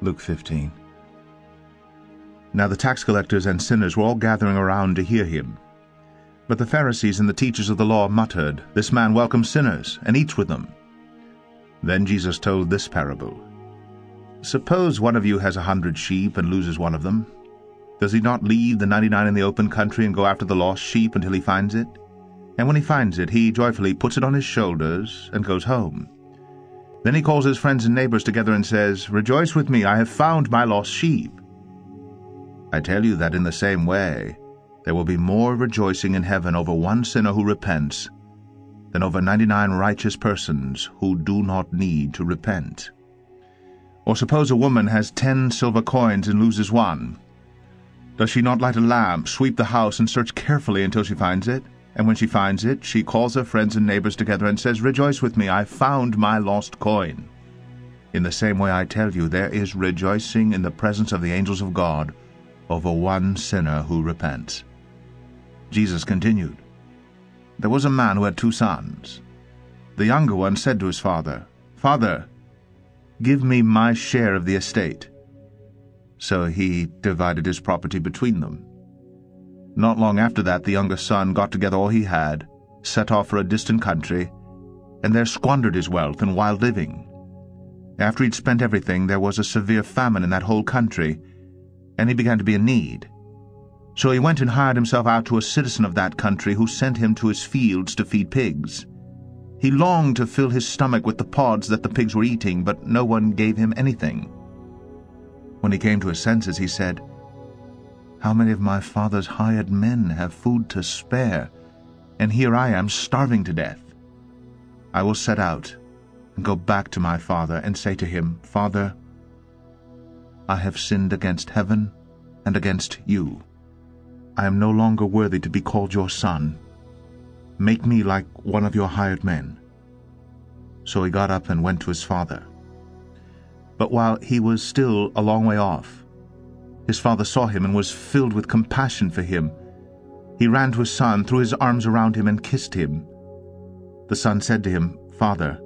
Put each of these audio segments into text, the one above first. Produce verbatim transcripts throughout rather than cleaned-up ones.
Luke fifteen. Now the tax collectors and sinners were all gathering around to hear him. But the Pharisees and the teachers of the law muttered, "This man welcomes sinners, and eats with them." Then Jesus told this parable. Suppose one of you has a hundred sheep and loses one of them. Does he not leave the ninety-nine in the open country and go after the lost sheep until he finds it? And when he finds it, he joyfully puts it on his shoulders and goes home. Then he calls his friends and neighbors together and says, "Rejoice with me, I have found my lost sheep." I tell you that in the same way, there will be more rejoicing in heaven over one sinner who repents than over ninety-nine righteous persons who do not need to repent. Or suppose a woman has ten silver coins and loses one. Does she not light a lamp, sweep the house, and search carefully until she finds it? And when she finds it, she calls her friends and neighbors together and says, "Rejoice with me, I found my lost coin." In the same way I tell you, there is rejoicing in the presence of the angels of God over one sinner who repents. Jesus continued, There was a man who had two sons. The younger one said to his father, "Father, give me my share of the estate." So he divided his property between them. Not long after that, the younger son got together all he had, set off for a distant country, and there squandered his wealth in wild living. After he'd spent everything, there was a severe famine in that whole country, and he began to be in need. So he went and hired himself out to a citizen of that country, who sent him to his fields to feed pigs. He longed to fill his stomach with the pods that the pigs were eating, but no one gave him anything. When he came to his senses, he said, "How many of my father's hired men have food to spare, and here I am starving to death? I will set out and go back to my father and say to him, 'Father, I have sinned against heaven and against you. I am no longer worthy to be called your son. Make me like one of your hired men.' So he got up and went to his father. But while he was still a long way off, his father saw him and was filled with compassion for him. He ran to his son, threw his arms around him, and kissed him. The son said to him, 'Father,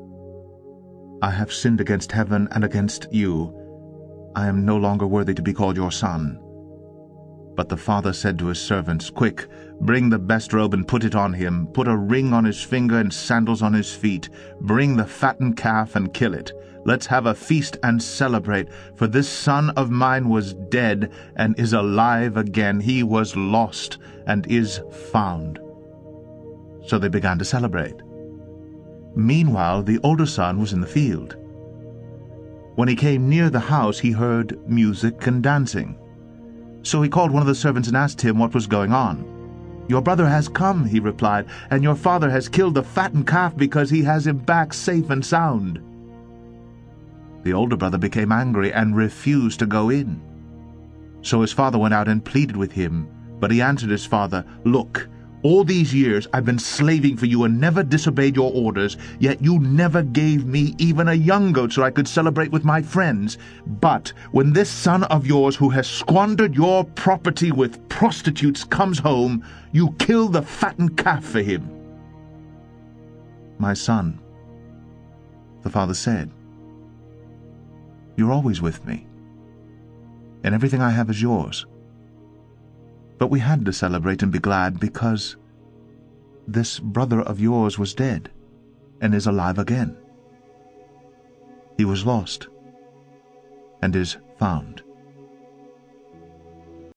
I have sinned against heaven and against you. I am no longer worthy to be called your son.' But the father said to his servants, 'Quick, bring the best robe and put it on him. Put a ring on his finger and sandals on his feet. Bring the fattened calf and kill it. Let's have a feast and celebrate, for this son of mine was dead and is alive again. He was lost and is found.' So they began to celebrate. Meanwhile, the older son was in the field. When he came near the house, he heard music and dancing. So he called one of the servants and asked him what was going on. 'Your brother has come,' he replied, 'and your father has killed the fattened calf because he has him back safe and sound.' The older brother became angry and refused to go in. So his father went out and pleaded with him. But he answered his father, 'Look, all these years I've been slaving for you and never disobeyed your orders, yet you never gave me even a young goat so I could celebrate with my friends. But when this son of yours who has squandered your property with prostitutes comes home, you kill the fattened calf for him.' 'My son,' the father said, 'you're always with me, and everything I have is yours. But we had to celebrate and be glad because this brother of yours was dead and is alive again. He was lost and is found.'